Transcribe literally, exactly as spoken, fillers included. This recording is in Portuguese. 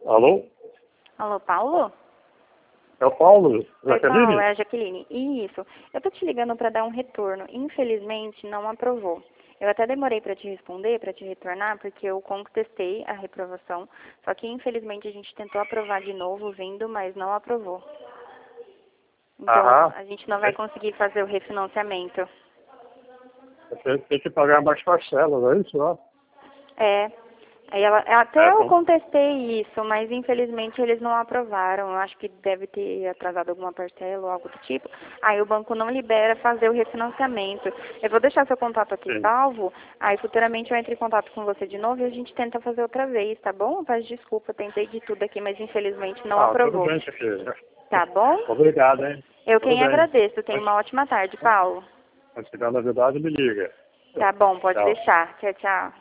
Alô? Alô, Paulo? É o Paulo, Oi, Jaqueline? Paulo, é a Jaqueline. Isso. Eu tô te ligando para dar um retorno. Infelizmente, não aprovou. Eu até demorei para te responder, para te retornar, porque eu contestei a reprovação. Só que, infelizmente, a gente tentou aprovar de novo, vindo, mas não aprovou. Então, Aham. a gente não vai conseguir fazer o refinanciamento. Você tem que pagar mais parcelas, é isso? Ó. É. Aí ela, até É, eu bom. contestei isso, mas infelizmente eles não aprovaram. Eu acho que deve ter atrasado alguma parcela ou algo do tipo. Aí o banco não libera fazer o refinanciamento. Eu vou deixar seu contato aqui Sim. salvo, aí futuramente eu entro em contato com você de novo e a gente tenta fazer outra vez, tá bom? Peço desculpa, tentei de tudo aqui, mas infelizmente não Ah, tudo aprovou. bem, Jaqueline. Tá bom? Obrigado, hein? Eu Tudo quem bem. agradeço. Tenha Mas, uma ótima tarde, Paulo. mas se der novidade, me liga. Tá bom, pode Tchau. deixar. Tchau, tchau.